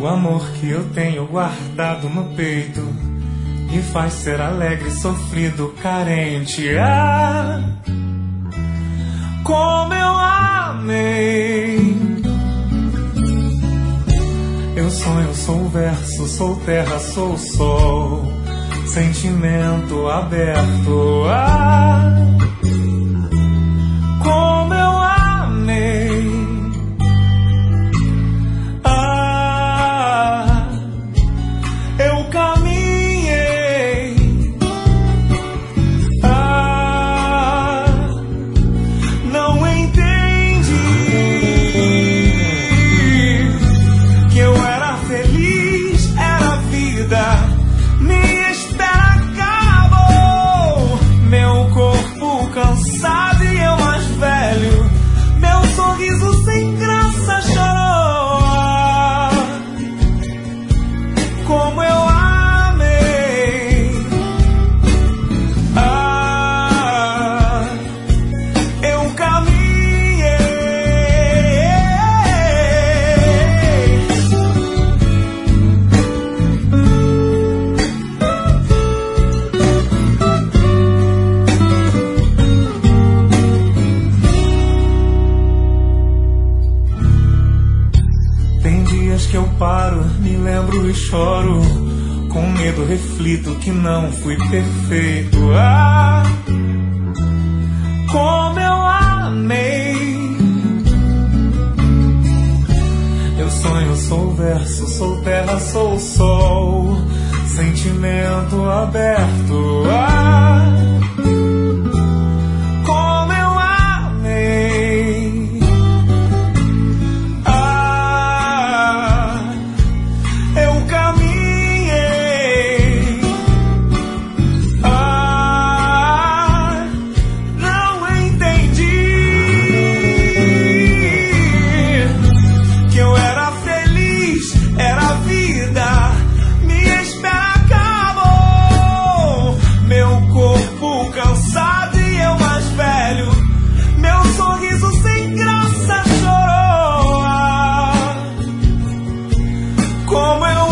O amor que eu tenho guardado no peito me faz ser alegre, sofrido, carente. Ah, como eu amei. Eu sonho, sou verso, sou terra, sou sol, sentimento aberto. Ah, como eu amei. Ah, eu caminhei. Ah, não entendi que eu era feliz, era vida. Minha espera acabou. Meu corpo cansado e eu mais velho. Meu sorriso sem graça chorou. Como eu amei. Ah, eu caminhei. Tem dias que eu paro, me lembro e choro. Com medo reflito que não fui perfeito. Ah, como eu amei. Eu sonho, sou verso, sou terra, sou sol, sentimento aberto. Ah, como eu amei. Ah, eu caminhei. Ah, não entendi que eu era feliz, era vida. Minha espera acabou. Meu corpo cansado e eu mais velho. Meu sorriso sem graça chorou. Ah, como eu